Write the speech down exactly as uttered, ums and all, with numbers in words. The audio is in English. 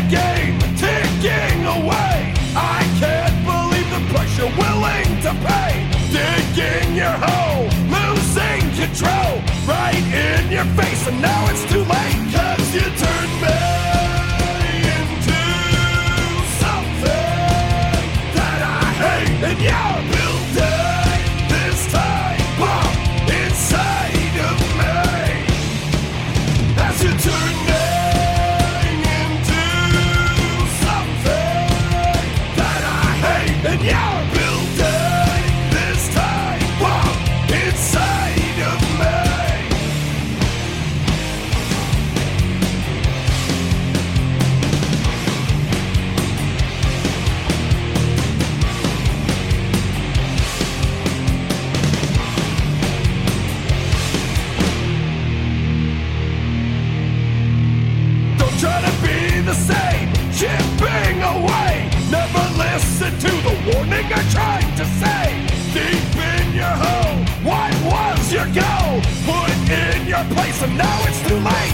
game ticking away. I can't believe the price you're willing to pay. Digging your hole, losing control, right in your face, and now it's too late. Cause you turned me into something that I hate. And you're building this time bomb inside of me. As you turn me into something that I hate. And you're building this time bomb inside of me. Don't try to be the same, chipping away. Never listen to the warning I tried to say. Deep in your hole, what was your goal? Put in your place and now it's too late.